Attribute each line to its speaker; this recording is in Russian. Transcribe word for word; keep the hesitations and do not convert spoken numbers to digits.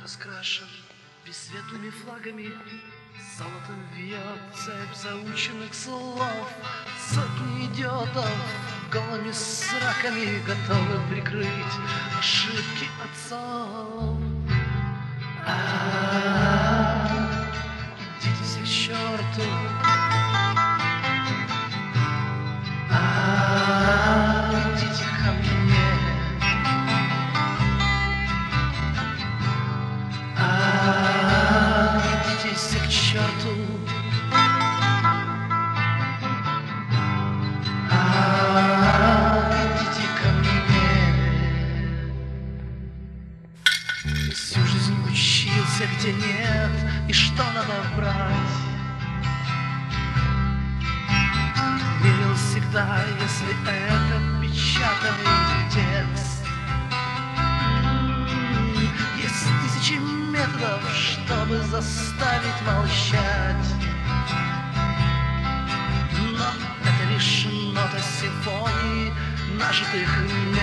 Speaker 1: раскрашен бесцветными флагами, золотом вьет цепь заученных слов. Сотни идиотов голыми сраками готовы прикрыть ошибки отцов. А-а-а, идите все к черту. А-а-а, идите ко мне. А-а-а, идите все к черту. Всю жизнь учился, где нет, и что надо брать. Верил всегда, если это печатный текст. Есть тысячи методов, чтобы заставить молчать. Но это лишь нота симфонии нажитых